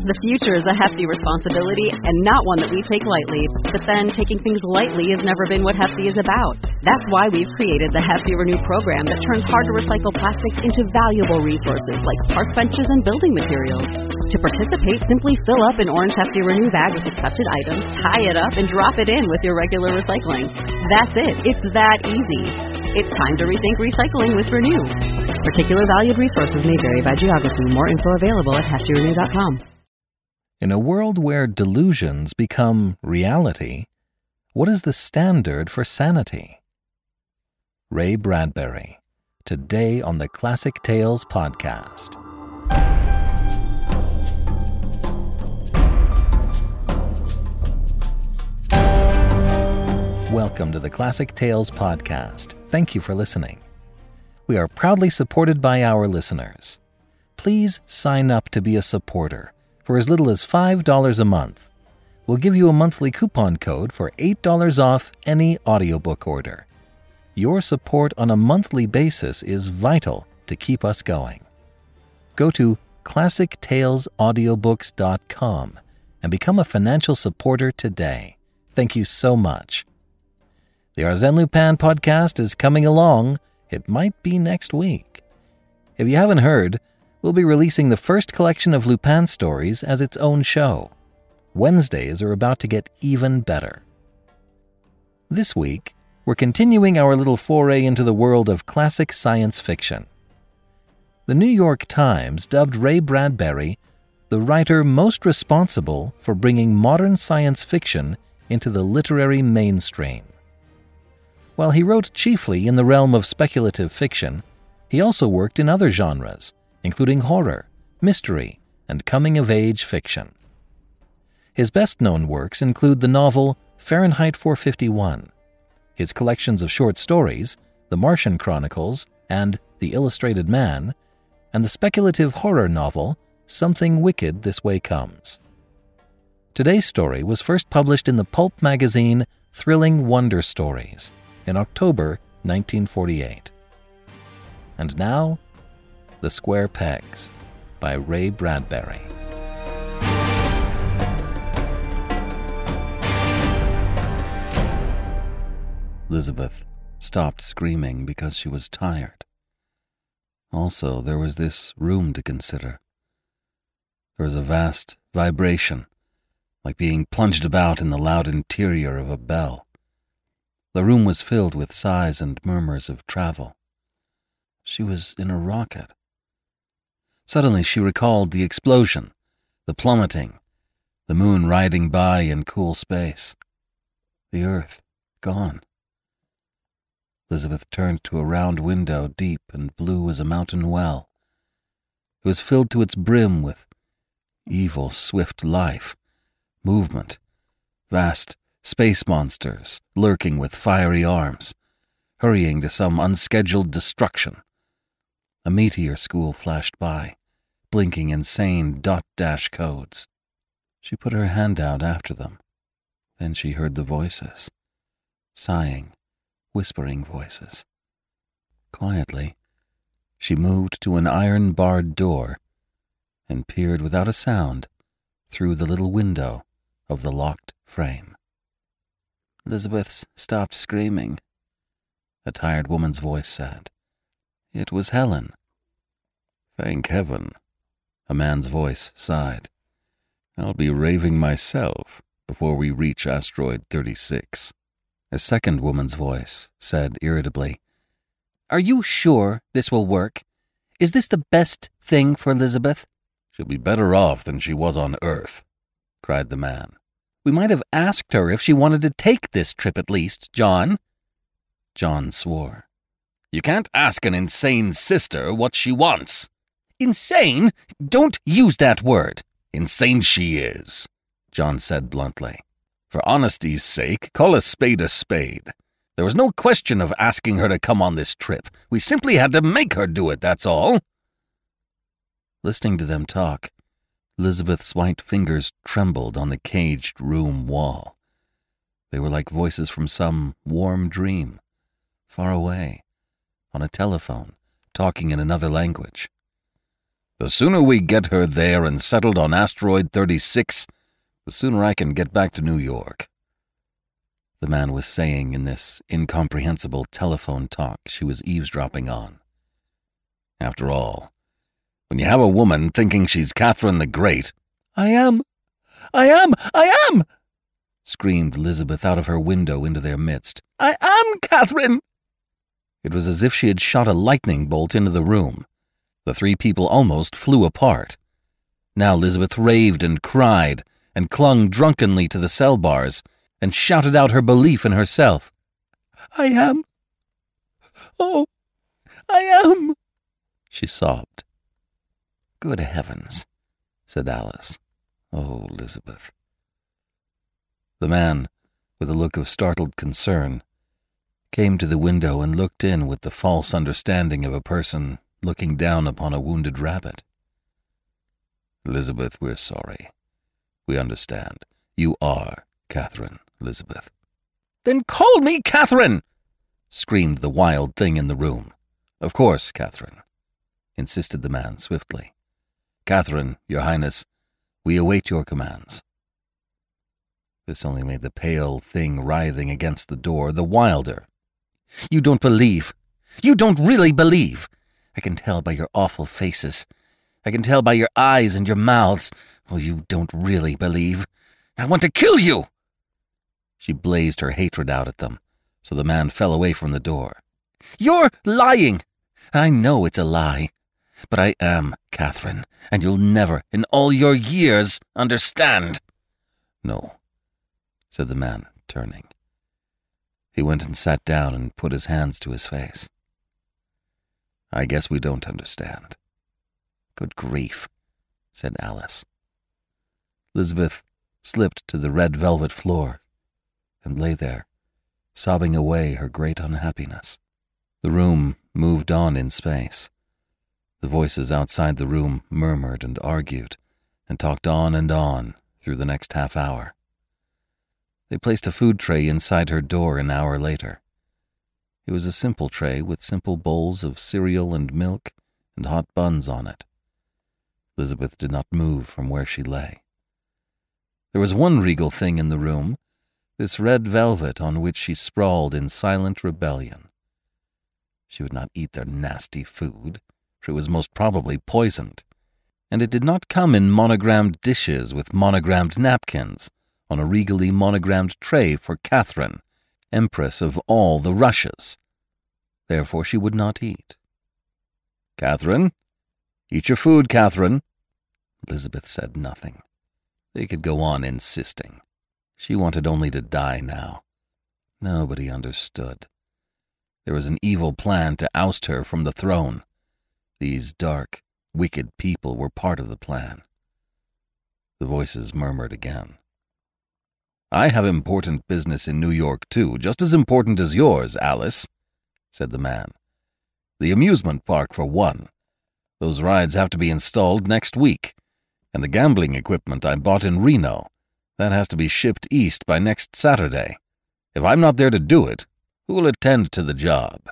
The future is a hefty responsibility and not one that we take lightly. But then, taking things lightly has never been what Hefty is about. That's why we've created the Hefty Renew program that turns hard-to-recycle plastics into valuable resources like park benches and building materials. To participate, simply fill up an orange Hefty Renew bag with accepted items, tie it up, and drop it in with your regular recycling. That's it. It's that easy. It's time to rethink recycling with Renew. Particular valued resources may vary by geography. More info available at heftyrenew.com. In a world where delusions become reality, what is the standard for sanity? Ray Bradbury, today on the Classic Tales podcast. Welcome to the Classic Tales podcast. Thank you for listening. We are proudly supported by our listeners. Please sign up to be a supporter for as little as $5 a month. We'll give you a monthly coupon code for $8 off any audiobook order. Your support on a monthly basis is vital to keep us going. Go to ClassicTalesAudiobooks.com and become a financial supporter today. Thank you so much. The Arsène Lupin podcast is coming along. It might be next week. If you haven't heard, we'll be releasing the first collection of Lupin stories as its own show. Wednesdays are about to get even better. This week, we're continuing our little foray into the world of classic science fiction. The New York Times dubbed Ray Bradbury the writer most responsible for bringing modern science fiction into the literary mainstream. While he wrote chiefly in the realm of speculative fiction, he also worked in other genres, including horror, mystery, and coming-of-age fiction. His best-known works include the novel Fahrenheit 451, his collections of short stories, The Martian Chronicles and The Illustrated Man, and the speculative horror novel Something Wicked This Way Comes. Today's story was first published in the pulp magazine Thrilling Wonder Stories in October 1948. And now, The Square Pegs by Ray Bradbury. Elizabeth stopped screaming because she was tired. Also, there was this room to consider. There was a vast vibration, like being plunged about in the loud interior of a bell. The room was filled with sighs and murmurs of travel. She was in a rocket. Suddenly she recalled the explosion, the plummeting, the moon riding by in cool space. The earth gone. Elizabeth turned to a round window deep and blue as a mountain well. It was filled to its brim with evil, swift life, movement, vast space monsters lurking with fiery arms, hurrying to some unscheduled destruction. A meteor school flashed by, blinking insane dot-dash codes. She put her hand out after them. Then she heard the voices. Sighing, whispering voices. Quietly, she moved to an iron-barred door and peered without a sound through the little window of the locked frame. Elizabeth's stopped screaming, a tired woman's voice said. It was Helen. Thank heaven, a man's voice sighed. I'll be raving myself before we reach asteroid 36. A second woman's voice said irritably, Are you sure this will work? Is this the best thing for Elizabeth? She'll be better off than she was on Earth, cried the man. We might have asked her if she wanted to take this trip at least, John. John swore. You can't ask an insane sister what she wants. Insane? Don't use that word. Insane she is, John said bluntly. For honesty's sake, call a spade a spade. There was no question of asking her to come on this trip. We simply had to make her do it, that's all. Listening to them talk, Elizabeth's white fingers trembled on the caged room wall. They were like voices from some warm dream, far away, on a telephone, talking in another language. The sooner we get her there and settled on Asteroid 36, the sooner I can get back to New York," the man was saying in this incomprehensible telephone talk she was eavesdropping on. After all, when you have a woman thinking she's Catherine the Great— I am! Screamed Elizabeth out of her window into their midst. "I am Catherine!" It was as if she had shot a lightning bolt into the room. The three people almost flew apart. Now Elizabeth raved and cried and clung drunkenly to the cell bars and shouted out her belief in herself. "I am! Oh, I am!" she sobbed. "Good heavens," said Alice. "Oh, Elizabeth." The man, with a look of startled concern, came to the window and looked in with the false understanding of a person looking down upon a wounded rabbit. "Elizabeth, we're sorry. We understand. You are Catherine, Elizabeth." "Then call me Catherine!" screamed the wild thing in the room. "Of course, Catherine," insisted the man swiftly. "Catherine, Your Highness, we await your commands." This only made the pale thing writhing against the door the wilder. "You don't believe. You don't really believe. I can tell by your awful faces. I can tell by your eyes and your mouths. Oh, you don't really believe. I want to kill you!" She blazed her hatred out at them, so the man fell away from the door. "You're lying! I know it's a lie. But I am Catherine, and you'll never, in all your years, understand." "No," said the man, turning. He went and sat down and put his hands to his face. "I guess we don't understand." "Good grief," said Alice. Elizabeth slipped to the red velvet floor and lay there, sobbing away her great unhappiness. The room moved on in space. The voices outside the room murmured and argued and talked on and on through the next half hour. They placed a food tray inside her door an hour later. It was a simple tray with simple bowls of cereal and milk and hot buns on it. Elizabeth did not move from where she lay. There was one regal thing in the room, this red velvet on which she sprawled in silent rebellion. She would not eat their nasty food, for it was most probably poisoned, and it did not come in monogrammed dishes with monogrammed napkins on a regally monogrammed tray for Catherine, Empress of all the Russias. Therefore she would not eat. "Catherine? Eat your food, Catherine." Elizabeth said nothing. They could go on insisting. She wanted only to die now. Nobody understood. There was an evil plan to oust her from the throne. These dark, wicked people were part of the plan. The voices murmured again. "I have important business in New York, too, just as important as yours, Alice," said the man. "The amusement park, for one. Those rides have to be installed next week. And the gambling equipment I bought in Reno, that has to be shipped east by next Saturday. If I'm not there to do it, who will attend to the job?"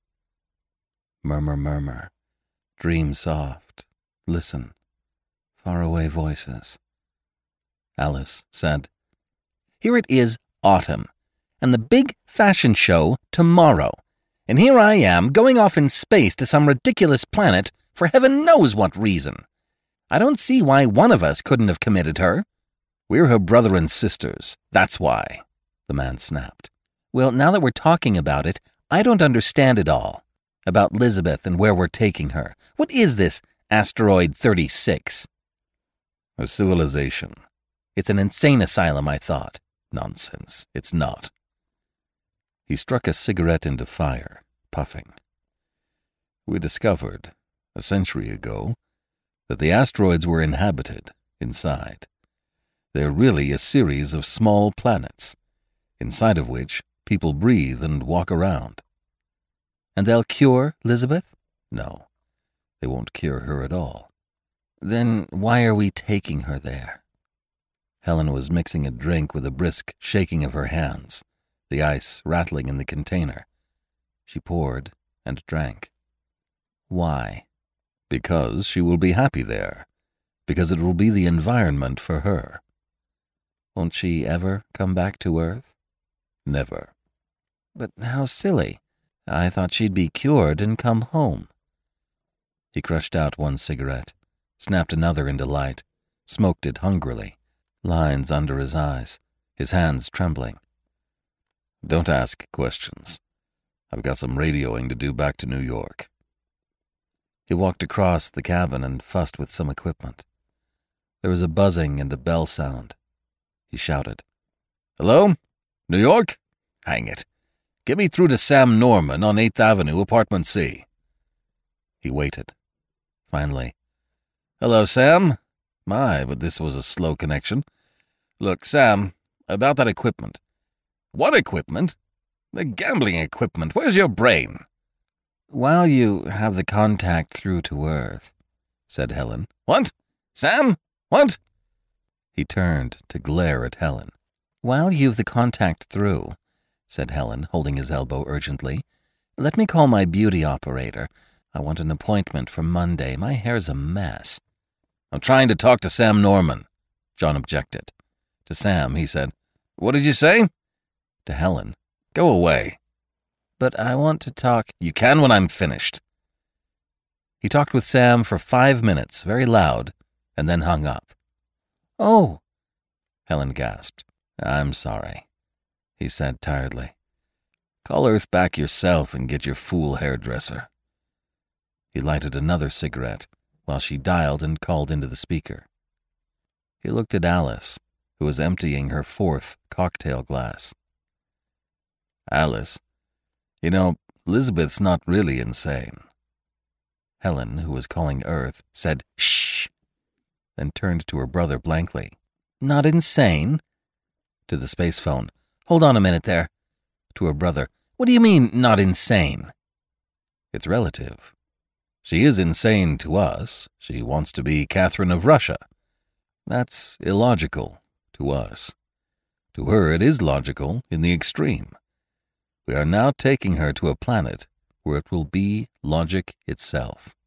Murmur, murmur. Dream soft. Listen. Faraway voices. Alice said, "Here it is, autumn, and the big fashion show tomorrow. And here I am, going off in space to some ridiculous planet for heaven knows what reason. I don't see why one of us couldn't have committed her." "We're her brother and sisters, that's why," the man snapped. "Well, now that we're talking about it, I don't understand it all. About Elizabeth and where we're taking her. What is this Asteroid 36? "A civilization." "It's an insane asylum, I thought." "Nonsense, it's not." He struck a cigarette into fire, puffing. "We discovered, a century ago, that the asteroids were inhabited inside. They're really a series of small planets, inside of which people breathe and walk around." "And they'll cure Elizabeth?" "No, they won't cure her at all." "Then why are we taking her there?" Helen was mixing a drink with a brisk shaking of her hands, the ice rattling in the container. She poured and drank. "Why?" Because she will be happy there. Because it will be the environment for her. Won't she ever come back to Earth? Never. But how silly. I thought she'd be cured and come home. He crushed out one cigarette, snapped another into light, smoked it hungrily, lines under his eyes, his hands trembling. Don't ask questions. I've got some radioing to do back to New York. He walked across the cabin and fussed with some equipment. There was a buzzing and a bell sound. He shouted, "Hello? New York? Hang it. Get me through to Sam Norman on 8th Avenue, Apartment C." He waited. Finally, "Hello, Sam? My, but this was a slow connection. Look, Sam, about that equipment." "What equipment?" "The gambling equipment. Where's your brain?" "While you have the contact through to Earth," said Helen. "What? Sam? What?" He turned to glare at Helen. "While you've the contact through," said Helen, holding his elbow urgently, "let me call my beauty operator. I want an appointment for Monday. My hair's a mess." "I'm trying to talk to Sam Norman," John objected. To Sam, he said, "What did you say?" To Helen, "Go away." "But I want to talk—" "You can when I'm finished." He talked with Sam for 5 minutes, very loud, and then hung up. "Oh," Helen gasped. "I'm sorry," he said tiredly. "Call Earth back yourself and get your fool hairdresser." He lighted another cigarette while she dialed and called into the speaker. He looked at Alice, who was emptying her 4th cocktail glass. "Alice, you know, Elizabeth's not really insane." Helen, who was calling Earth, said, "Shh," then turned to her brother blankly. "Not insane?" To the space phone, "Hold on a minute there." To her brother, "What do you mean, not insane?" "It's relative. She is insane to us. She wants to be Catherine of Russia. That's illogical to us. To her it is logical in the extreme. We are now taking her to a planet where it will be logic itself."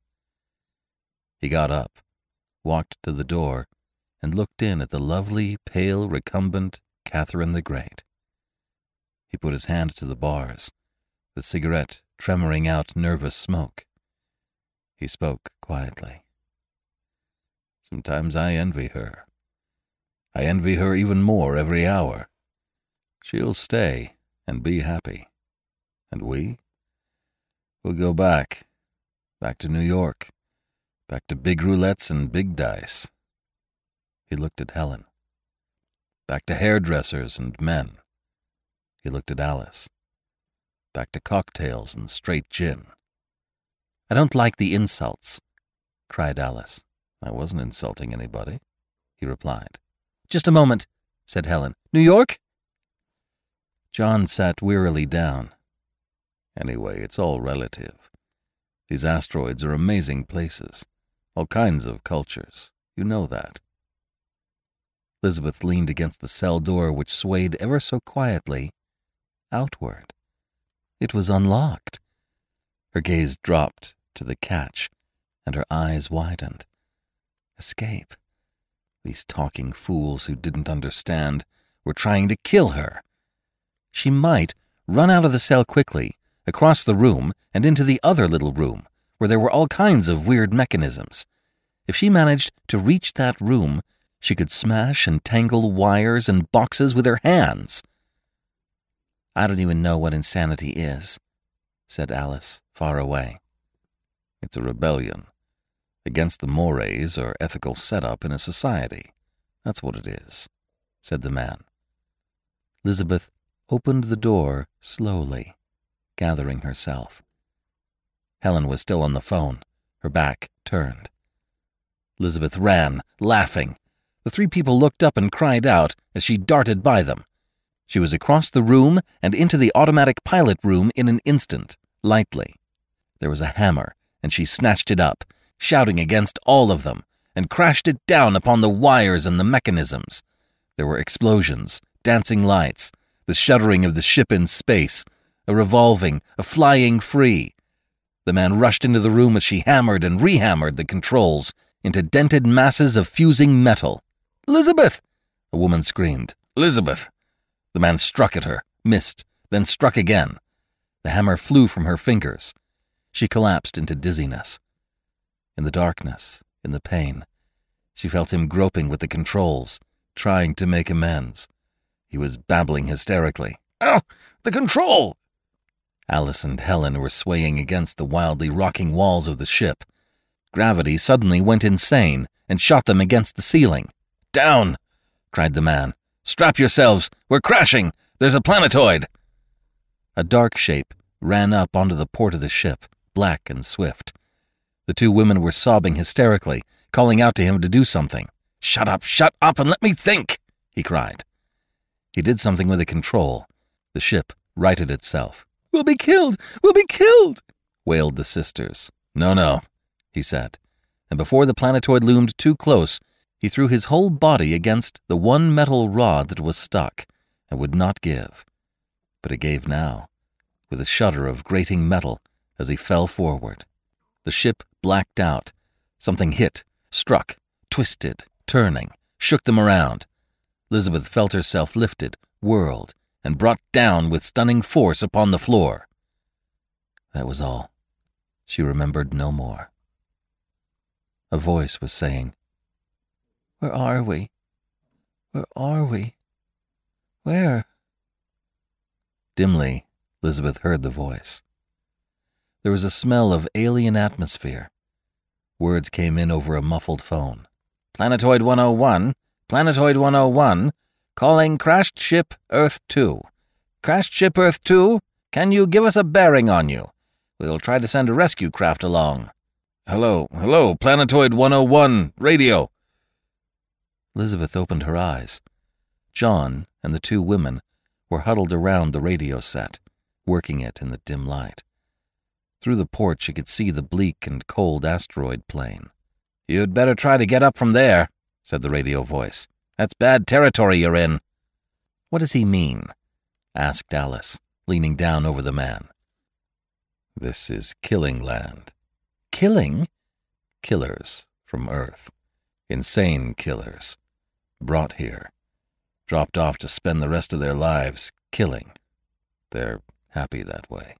He got up, walked to the door, and looked in at the lovely, pale, recumbent Catherine the Great. He put his hand to the bars, the cigarette tremoring out nervous smoke. He spoke quietly. "Sometimes I envy her. I envy her even more every hour. She'll stay and be happy. And we'll go back to New York, back to big roulettes and big dice." He looked at Helen. "Back to hairdressers and men." He looked at Alice. "Back to cocktails and straight gin." "I don't like the insults," cried Alice. "I wasn't insulting anybody," he replied. "Just a moment," said Helen. "New York?" John sat wearily down. "Anyway, it's all relative. These asteroids are amazing places. All kinds of cultures. You know that." Elizabeth leaned against the cell door, which swayed ever so quietly outward. It was unlocked. Her gaze dropped to the catch, and her eyes widened. Escape. These talking fools who didn't understand were trying to kill her. She might run out of the cell quickly, across the room and into the other little room, where there were all kinds of weird mechanisms. If she managed to reach that room, she could smash and tangle wires and boxes with her hands. "I don't even know what insanity is," said Alice, far away. "It's a rebellion against the mores or ethical setup in a society. That's what it is," said the man. Elizabeth opened the door slowly, gathering herself. Helen was still on the phone, her back turned. Elizabeth ran, laughing. The 3 people looked up and cried out as she darted by them. She was across the room and into the automatic pilot room in an instant, lightly. There was a hammer, and she snatched it up, shouting against all of them, and crashed it down upon the wires and the mechanisms. There were explosions, dancing lights, the shuddering of the ship in space, a revolving, a flying free. The man rushed into the room as she hammered and rehammered the controls into dented masses of fusing metal. "Elizabeth!" a woman screamed. "Elizabeth!" The man struck at her, missed, then struck again. The hammer flew from her fingers. She collapsed into dizziness. In the darkness, in the pain, she felt him groping with the controls, trying to make amends. He was babbling hysterically. "Ow! The control!" Alice and Helen were swaying against the wildly rocking walls of the ship. Gravity suddenly went insane and shot them against the ceiling. "Down!" cried the man. "Strap yourselves! We're crashing! There's a planetoid!" A dark shape ran up onto the port of the ship, black and swift. The two women were sobbing hysterically, calling out to him to do something. Shut up, and let me think!" he cried. He did something with a control. The ship righted itself. We'll be killed! Wailed the sisters. No, he said, and before the planetoid loomed too close, he threw his whole body against the one metal rod that was stuck and would not give. But it gave now, with a shudder of grating metal as he fell forward. The ship blacked out. Something hit, struck, twisted, turning, shook them around. Elizabeth felt herself lifted, whirled, and brought down with stunning force upon the floor. That was all. She remembered no more. A voice was saying, "Where are we? Where are we? Where?" Dimly, Elizabeth heard the voice. There was a smell of alien atmosphere. Words came in over a muffled phone. "Planetoid 101, Planetoid 101, calling crashed ship Earth 2. Crashed ship Earth 2, can you give us a bearing on you? We'll try to send a rescue craft along." Hello, Planetoid 101, radio." Elizabeth opened her eyes. John and the two women were huddled around the radio set, working it in the dim light. Through the port she could see the bleak and cold asteroid plain. "You'd better try to get up from there," said the radio voice. "That's bad territory you're in." "What does he mean?" asked Alice, leaning down over the man. "This is killing land." "Killing?" "Killers from Earth. Insane killers. Brought here. Dropped off to spend the rest of their lives killing. They're happy that way."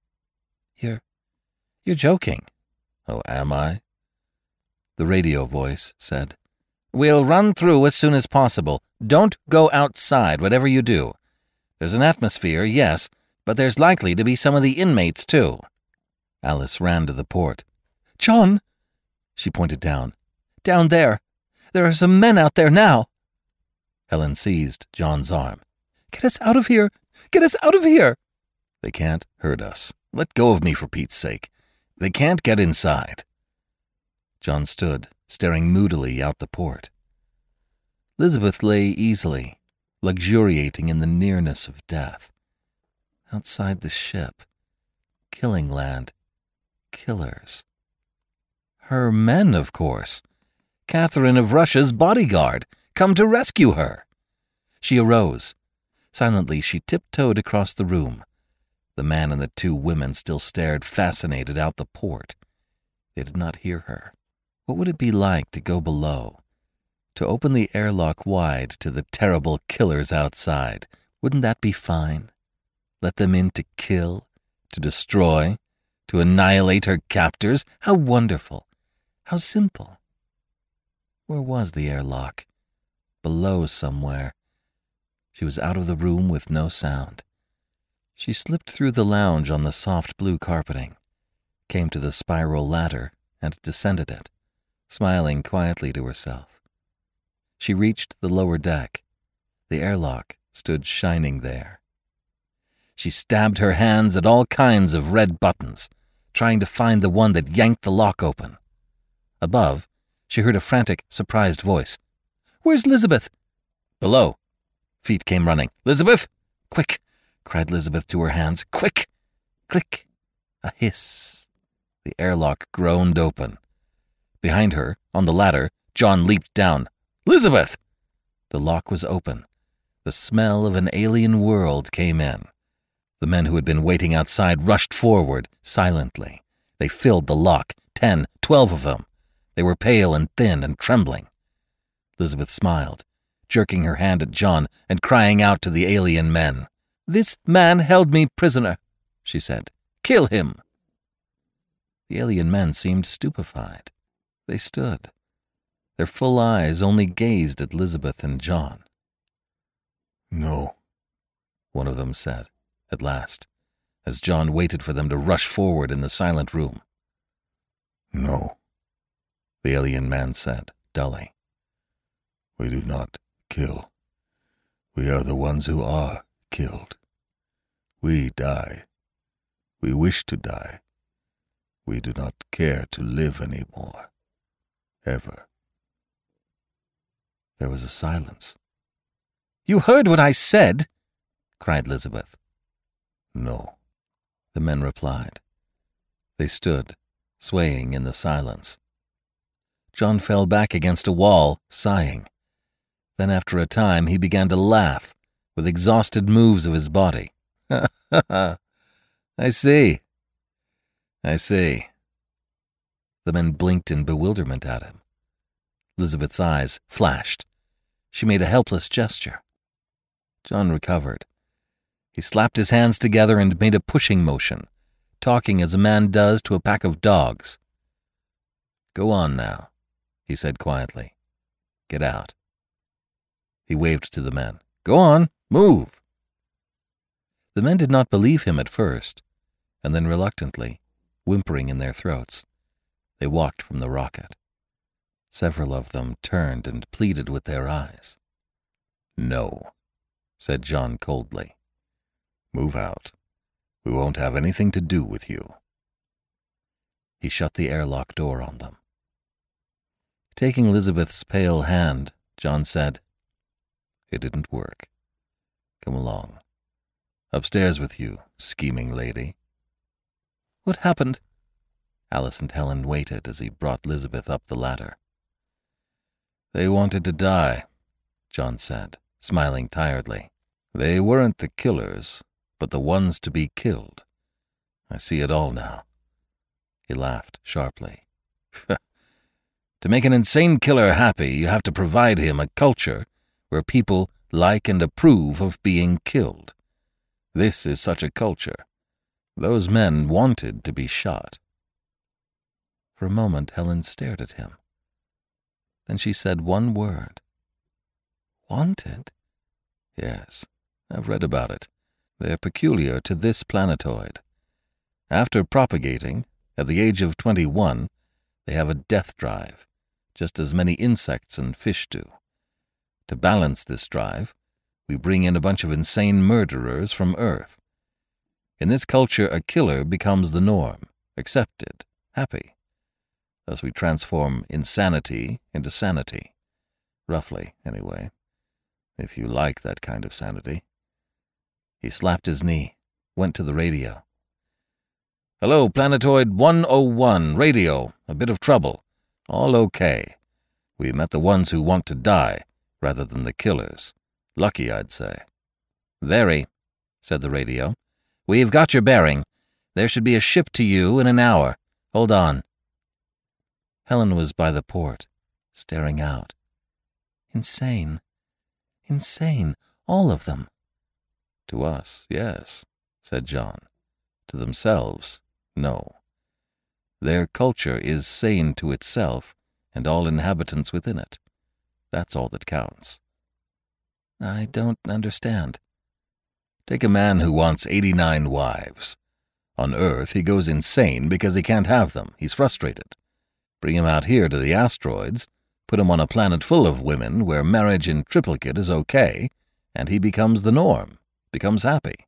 You're joking." "Oh, am I?" The radio voice said, "We'll run through as soon as possible. Don't go outside, whatever you do. There's an atmosphere, yes, but there's likely to be some of the inmates, too." Alice ran to the port. "John!" She pointed down. "Down there. There are some men out there now." Helen seized John's arm. "Get us out of here! Get us out of here!" "They can't hurt us. Let go of me for Pete's sake. They can't get inside." John stood, staring moodily out the port. Elizabeth lay easily, luxuriating in the nearness of death. Outside the ship. Killing land. Killers. Her men, of course. Catherine of Russia's bodyguard, come to rescue her. She arose. Silently, she tiptoed across the room. The man and the two women still stared fascinated out the port. They did not hear her. What would it be like to go below? To open the airlock wide to the terrible killers outside? Wouldn't that be fine? Let them in to kill, to destroy, to annihilate her captors? How wonderful! How simple! Where was the airlock? Below somewhere. She was out of the room with no sound. She slipped through the lounge on the soft blue carpeting, came to the spiral ladder, and descended it, smiling quietly to herself. She reached the lower deck. The airlock stood shining there. She stabbed her hands at all kinds of red buttons, trying to find the one that yanked the lock open. Above, she heard a frantic, surprised voice. "Where's Elizabeth?" "Below." Feet came running. "Elizabeth!" "Quick!" cried Elizabeth to her hands. "Quick!" Click! A hiss. The airlock groaned open. Behind her, on the ladder, John leaped down. "Elizabeth!" The lock was open. The smell of an alien world came in. The men who had been waiting outside rushed forward, silently, They filled the lock, 10, 12 of them. They were pale and thin and trembling. Elizabeth smiled, jerking her hand at John and crying out to the alien men. "This man held me prisoner," she said. "Kill him." The alien men seemed stupefied. They stood. Their full eyes only gazed at Elizabeth and John. "No," one of them said, at last, as John waited for them to rush forward in the silent room. "No," the alien man said, dully. "We do not kill. We are the ones who are killed. We die. We wish to die. We do not care to live anymore. Ever." There was a silence. "You heard what I said," cried Elizabeth. "No," the men replied. They stood, swaying in the silence. John fell back against a wall, sighing. Then after a time he began to laugh, with exhausted moves of his body. I see. The men blinked in bewilderment at him. Elizabeth's eyes flashed. She made a helpless gesture. John recovered. He slapped his hands together and made a pushing motion, talking as a man does to a pack of dogs. "Go on now," he said quietly. "Get out." He waved to the men. "Go on, move." The men did not believe him at first, and then reluctantly, whimpering in their throats, they walked from the rocket. Several of them turned and pleaded with their eyes. "No," said John coldly. "Move out. We won't have anything to do with you." He shut the airlock door on them. Taking Elizabeth's pale hand, John said, "It didn't work. Come along. Upstairs with you, scheming lady." "What happened?" Alice and Helen waited as he brought Elizabeth up the ladder. "They wanted to die," John said, smiling tiredly. "They weren't the killers, but the ones to be killed. I see it all now." He laughed sharply. "To make an insane killer happy, you have to provide him a culture where people like and approve of being killed. This is such a culture. Those men wanted to be shot." For a moment, Helen stared at him. Then she said one word. "Wanted?" "Yes, I've read about it. They're peculiar to this planetoid. After propagating, at the age of 21, they have a death drive, just as many insects and fish do. To balance this drive, we bring in a bunch of insane murderers from Earth. In this culture, a killer becomes the norm, accepted, happy. Thus we transform insanity into sanity. Roughly, anyway. If you like that kind of sanity." He slapped his knee, went to the radio. "Hello, Planetoid 101, radio. A bit of trouble. All okay. We met the ones who want to die, rather than the killers. Lucky, I'd say." "Very," said the radio. "We've got your bearing. There should be a ship to you in an hour. Hold on." Helen was by the port, staring out. Insane. Insane. All of them. "To us, yes," said John. "To themselves, no. Their culture is sane to itself and all inhabitants within it. That's all that counts." "I don't understand." Take a man who wants 89 wives. On Earth, he goes insane because he can't have them. He's frustrated. Bring him out here to the asteroids, put him on a planet full of women where marriage in triplicate is okay, and he becomes the norm, becomes happy.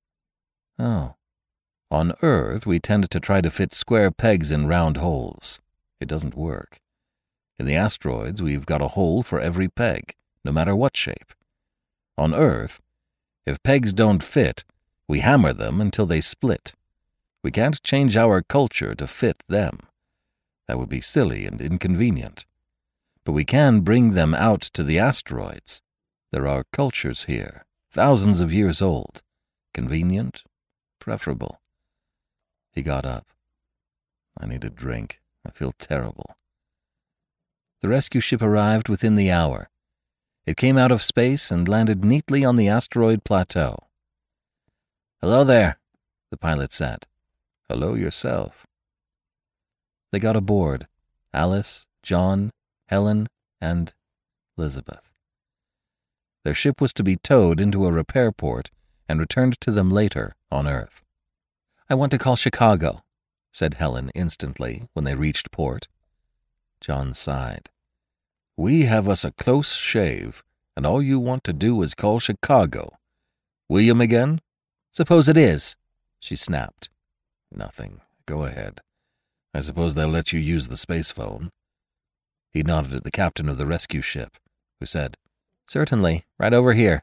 Oh. On Earth, we tend to try to fit square pegs in round holes. It doesn't work. In the asteroids, we've got a hole for every peg, no matter what shape. On Earth, if pegs don't fit, we hammer them until they split. We can't change our culture to fit them. That would be silly and inconvenient. But we can bring them out to the asteroids. There are cultures here, thousands of years old. Convenient, preferable. He got up. I need a drink. I feel terrible. The rescue ship arrived within the hour. It came out of space and landed neatly on the asteroid plateau. "Hello there," the pilot said. "Hello yourself." They got aboard, Alice, John, Helen, and Elizabeth. Their ship was to be towed into a repair port and returned to them later on Earth. "I want to call Chicago," said Helen instantly when they reached port. John sighed. "We have us a close shave, and all you want to do is call Chicago. William again?" "Suppose it is," she snapped. "Nothing. Go ahead. I suppose they'll let you use the space phone." He nodded at the captain of the rescue ship, who said, "Certainly, right over here."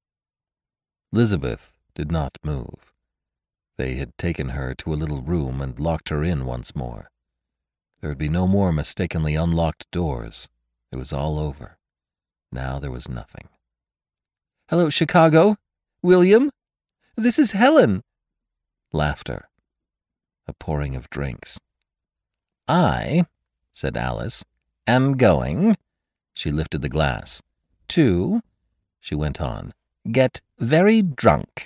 Elizabeth did not move. They had taken her to a little room and locked her in once more. There would be no more mistakenly unlocked doors. It was all over. Now there was nothing. "Hello, Chicago? William? This is Helen." Laughter. A pouring of drinks. "I," said Alice, "am going," she lifted the glass, "to," she went on, "get very drunk."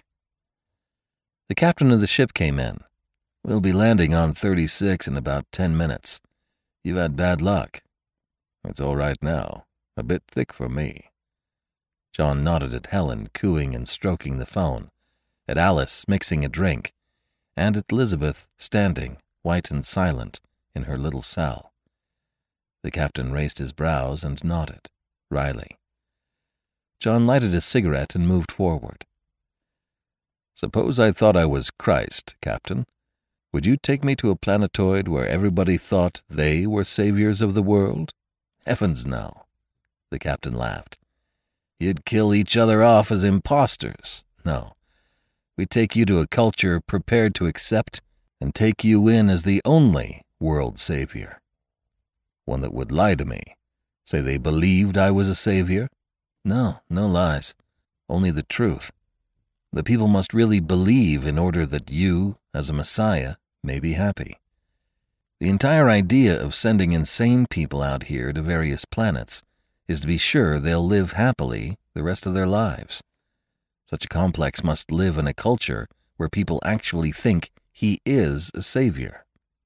The captain of the ship came in. "We'll be landing on 36 in about 10 minutes. You've had bad luck." "It's all right now. A bit thick for me." John nodded at Helen cooing and stroking the phone, at Alice mixing a drink, and at Elizabeth standing, white and silent, in her little cell. The captain raised his brows and nodded, wryly. John lighted a cigarette and moved forward. "Suppose I thought I was Christ, Captain. Would you take me to a planetoid where everybody thought they were saviors of the world?" "Heavens, no," the captain laughed. "You'd kill each other off as impostors. No. We take you to a culture prepared to accept and take you in as the only world savior. One that would lie to me, say they believed I was a savior? No lies, only the truth. The people must really believe in order that you, as a messiah, may be happy. The entire idea of sending insane people out here to various planets is to be sure they'll live happily the rest of their lives. Such a complex must live in a culture where people actually think he is a savior.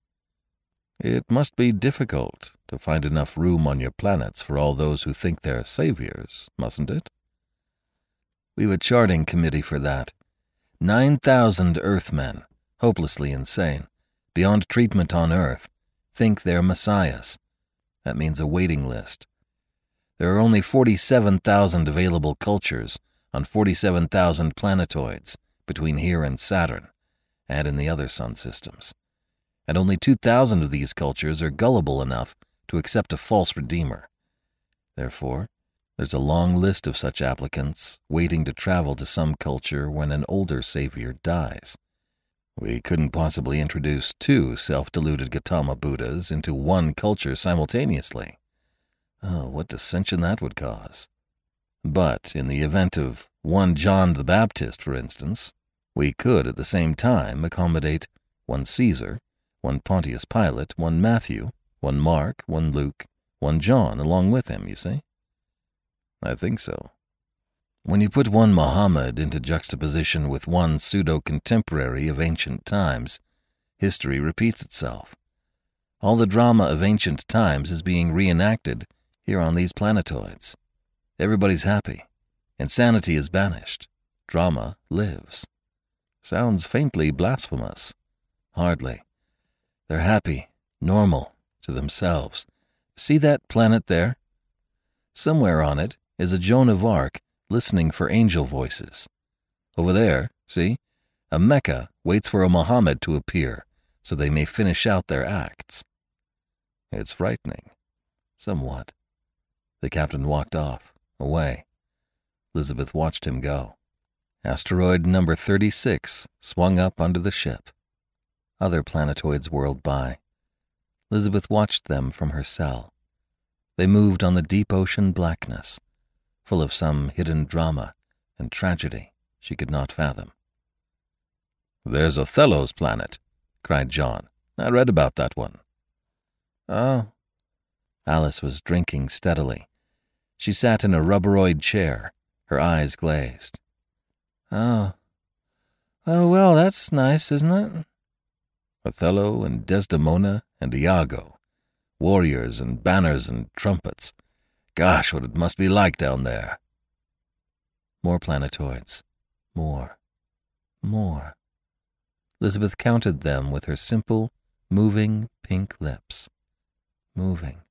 It must be difficult to find enough room on your planets for all those who think they're saviors, mustn't it? We've a charting committee for that. 9,000 Earthmen, hopelessly insane, beyond treatment on Earth, think they're messiahs. That means a waiting list. There are only 47,000 available cultures on 47,000 planetoids between here and Saturn, and in the other sun systems. And only 2,000 of these cultures are gullible enough to accept a false redeemer. Therefore, there's a long list of such applicants waiting to travel to some culture when an older savior dies. We couldn't possibly introduce 2 self-deluded Gautama Buddhas into one culture simultaneously. Oh, what dissension that would cause. But in the event of one John the Baptist, for instance, we could at the same time accommodate one Caesar, one Pontius Pilate, one Matthew, one Mark, one Luke, one John along with him, you see? I think so. When you put one Muhammad into juxtaposition with one pseudo-contemporary of ancient times, history repeats itself. All the drama of ancient times is being reenacted here on these planetoids. Everybody's happy. Insanity is banished. Drama lives. Sounds faintly blasphemous. Hardly. They're happy, normal, to themselves. See that planet there? Somewhere on it is a Joan of Arc listening for angel voices. Over there, see, a Mecca waits for a Muhammad to appear so they may finish out their acts. It's frightening. Somewhat. The captain walked off, away. Elizabeth watched him go. Asteroid number 36 swung up under the ship. Other planetoids whirled by. Elizabeth watched them from her cell. They moved on the deep ocean blackness, full of some hidden drama and tragedy she could not fathom. "There's Othello's planet," cried John. I read about that one. Oh. Alice was drinking steadily. She sat in a rubberoid chair, her eyes glazed. Oh. Well, that's nice, isn't it? Othello and Desdemona and Iago. Warriors and banners and trumpets. Gosh, what it must be like down there. More planetoids. More. Elizabeth counted them with her simple, moving pink lips. Moving.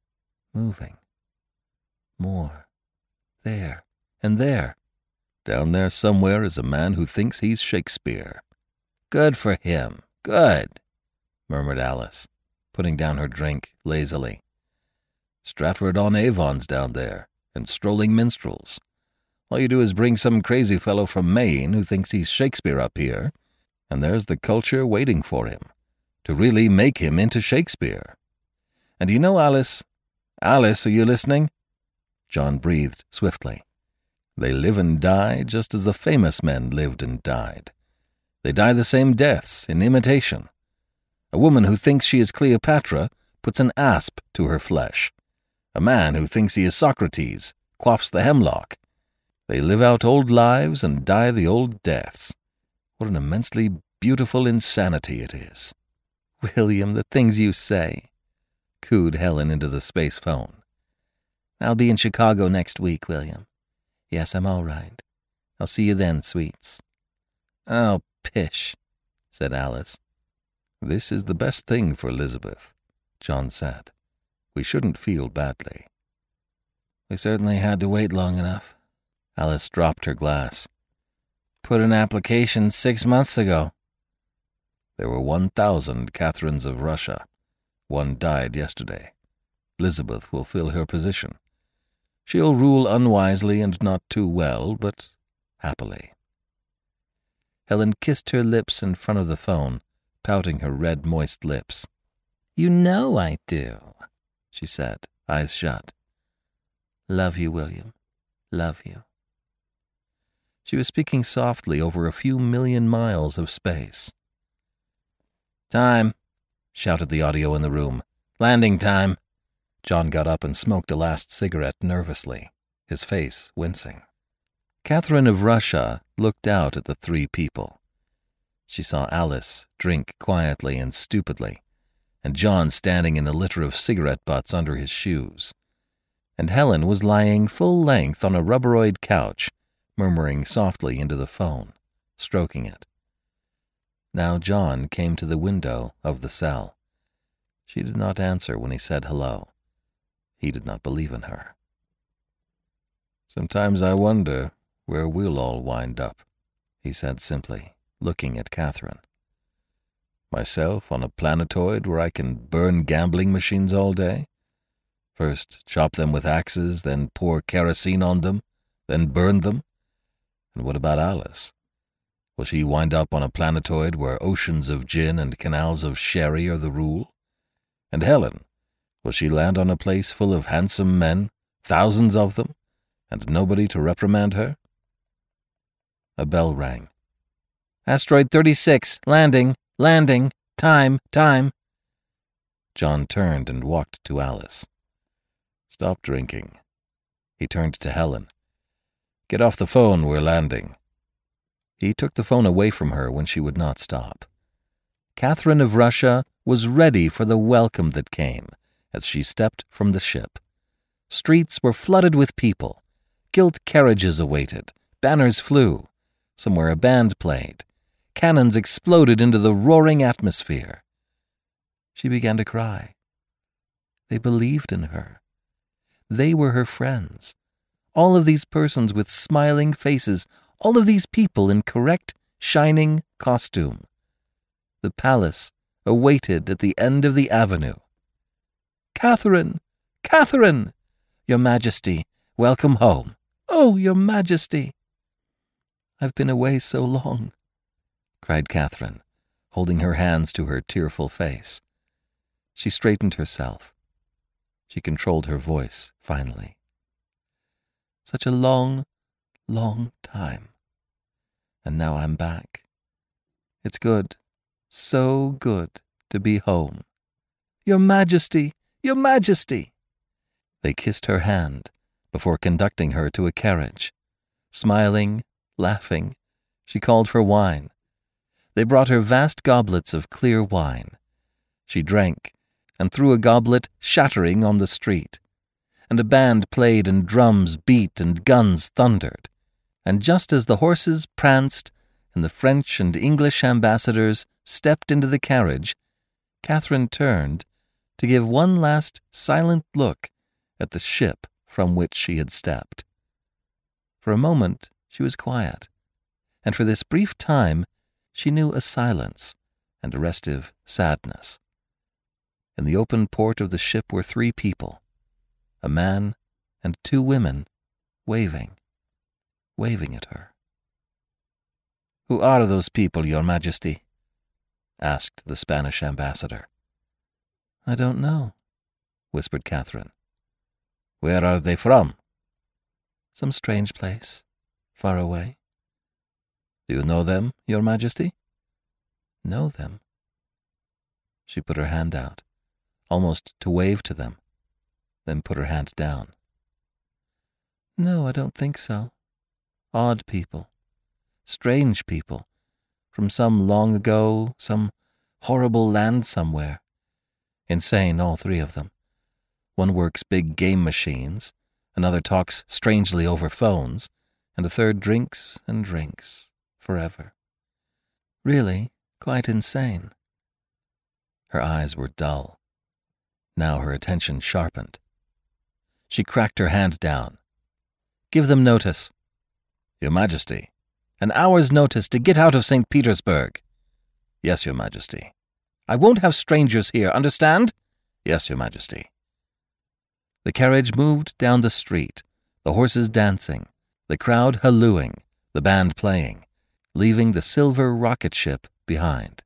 More. There. And there. Down there somewhere is a man who thinks he's Shakespeare. Good for him. Good, murmured Alice, putting down her drink lazily. Stratford-on-Avon's down there, and strolling minstrels. All you do is bring some crazy fellow from Maine who thinks he's Shakespeare up here, and there's the culture waiting for him, to really make him into Shakespeare. And you know, Alice, are you listening? John breathed swiftly. They live and die just as the famous men lived and died. They die the same deaths, in imitation. A woman who thinks she is Cleopatra puts an asp to her flesh. A man who thinks he is Socrates quaffs the hemlock. They live out old lives and die the old deaths. What an immensely beautiful insanity it is. William, the things you say, cooed Helen into the space phone. I'll be in Chicago next week, William. Yes, I'm all right. I'll see you then, sweets. Oh, pish, said Alice. This is the best thing for Elizabeth, John said. We shouldn't feel badly. We certainly had to wait long enough. Alice dropped her glass. Put an application 6 months ago. There were 1,000 Catherines of Russia. One died yesterday. Elizabeth will fill her position. She'll rule unwisely and not too well, but happily. Helen kissed her lips in front of the phone, pouting her red, moist lips. You know I do, she said, eyes shut. Love you, William. Love you. She was speaking softly over a few million miles of space. Time, shouted the audio in the room. Landing time. John got up and smoked a last cigarette nervously, his face wincing. Catherine of Russia looked out at the three people. She saw Alice drink quietly and stupidly, and John standing in a litter of cigarette butts under his shoes. And Helen was lying full length on a rubberoid couch, murmuring softly into the phone, stroking it. Now John came to the window of the cell. She did not answer when he said hello. He did not believe in her. Sometimes I wonder where we'll all wind up, he said simply, looking at Catherine. Myself on a planetoid where I can burn gambling machines all day? First chop them with axes, then pour kerosene on them, then burn them? And what about Alice? Will she wind up on a planetoid where oceans of gin and canals of sherry are the rule? And Helen, will she land on a place full of handsome men, thousands of them, and nobody to reprimand her? A bell rang. Asteroid 36, landing, time. John turned and walked to Alice. Stop drinking. He turned to Helen. Get off the phone, we're landing. He took the phone away from her when she would not stop. Catherine of Russia was ready for the welcome that came as she stepped from the ship. Streets were flooded with people. Gilt carriages awaited. Banners flew. Somewhere a band played. Cannons exploded into the roaring atmosphere. She began to cry. They believed in her. They were her friends. All of these persons with smiling faces, all of these people in correct, shining costume. The palace awaited at the end of the avenue. Catherine! Catherine! Your Majesty, welcome home. Oh, Your Majesty! I've been away so long, cried Catherine, holding her hands to her tearful face. She straightened herself. She controlled her voice, finally. Such a long, long time. And now I'm back. It's good, so good to be home. "Your Majesty! Your Majesty!" They kissed her hand before conducting her to a carriage. Smiling, laughing, she called for wine. They brought her vast goblets of clear wine. She drank and threw a goblet shattering on the street. And a band played and drums beat and guns thundered. And just as the horses pranced and the French and English ambassadors stepped into the carriage, Catherine turned to give one last silent look at the ship from which she had stepped. For a moment she was quiet, and for this brief time she knew a silence and a restive sadness. In the open port of the ship were 3 people, a man and 2 women, waving at her. "Who are those people, Your Majesty?" asked the Spanish ambassador. "I don't know," whispered Catherine. "Where are they from?" "Some strange place, far away." "Do you know them, Your Majesty?" "Know them?" She put her hand out, almost to wave to them, then put her hand down. "No, I don't think so. Odd people, strange people, from some long ago, some horrible land somewhere. Insane, all 3 of them. One works big game machines, another talks strangely over phones, and a third drinks and drinks forever. Really, quite insane." Her eyes were dull. Now her attention sharpened. She cracked her hand down. "Give them notice." "Your Majesty, an hour's notice to get out of St. Petersburg." "Yes, Your Majesty." "I won't have strangers here, understand?" "Yes, Your Majesty." The carriage moved down the street, the horses dancing, the crowd hallooing, the band playing, leaving the silver rocket ship behind.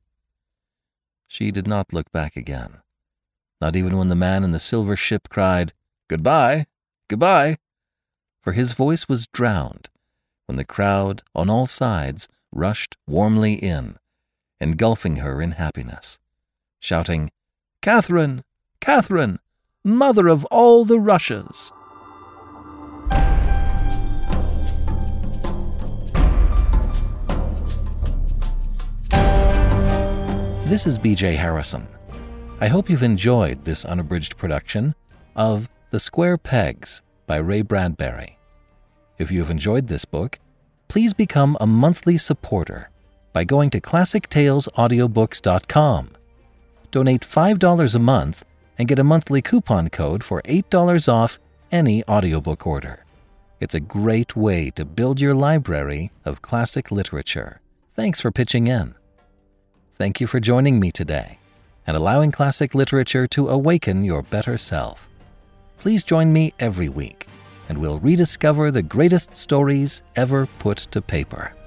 She did not look back again, not even when the man in the silver ship cried, "Goodbye, goodbye," for his voice was drowned when the crowd on all sides rushed warmly in, engulfing her in happiness, shouting, "Catherine, Catherine, mother of all the Russias!" This is B.J. Harrison. I hope you've enjoyed this unabridged production of The Square Pegs by Ray Bradbury. If you have enjoyed this book, please become a monthly supporter by going to ClassicTalesAudiobooks.com. Donate $5 a month and get a monthly coupon code for $8 off any audiobook order. It's a great way to build your library of classic literature. Thanks for pitching in. Thank you for joining me today and allowing classic literature to awaken your better self. Please join me every week, and we'll rediscover the greatest stories ever put to paper.